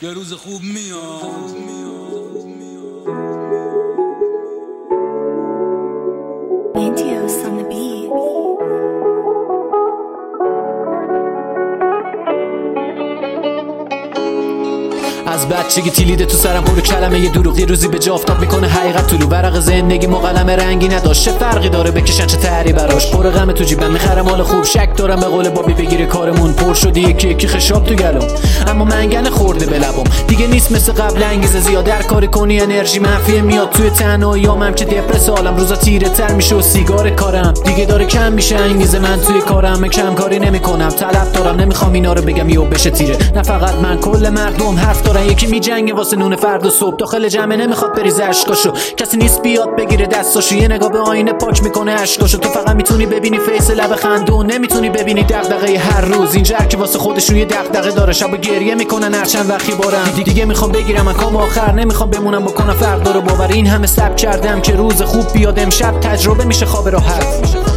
یه روز خوب میاد. Indios on the beat. از بچگی تیلیده تو سرم پر کلمه یه دروغی روزی به جا افتاد میکنه حقیقت طلو ورق زندگی مقلم رنگی نداشت چه فرقی داره بکشن چه تری براش پر غم تو جیبم میخره مال خوب شک دارم به قول بابی بگیره کارمون پر شده یکی یکی خشاب تو گلوم اما منگنه خورده به لبم دیگه نیست مثل قبل انگیزه زیاد در کاری کنی انرژی منفی میاد توی تنهاییام که دپرس حالم روزا تیره تر میشه و سیگار کارم دیگه داره کم میشه انگیزه من توی کارم کم کاری نمیکنم طلب دارم نمیخوام اینا رو بگم یهو بشه تیره نه فقط من کل مردم حرف دارن یکی میجنگه واسه نون فردا صبح داخل جمع نمیخواد بریزه اشکاشو کسی نیست بیاد بگیره دستاشو یه نگاه به آینه پاک میکنه اشکاشو تو فقط میتونی ببینی فیس لب خندون نمیتونی ببینی دغدغه هر روز اینجا که واسه خودشون یه دغدغه داره شب گریه میکنن هر چند وقتی بارم دیگه میخوام بگیرم مکام آخر نمیخوام بمونم بکنم فرق داره باور این همه صبر کردم که روز خوب بیاد امشب تجربه میشه خواب راحت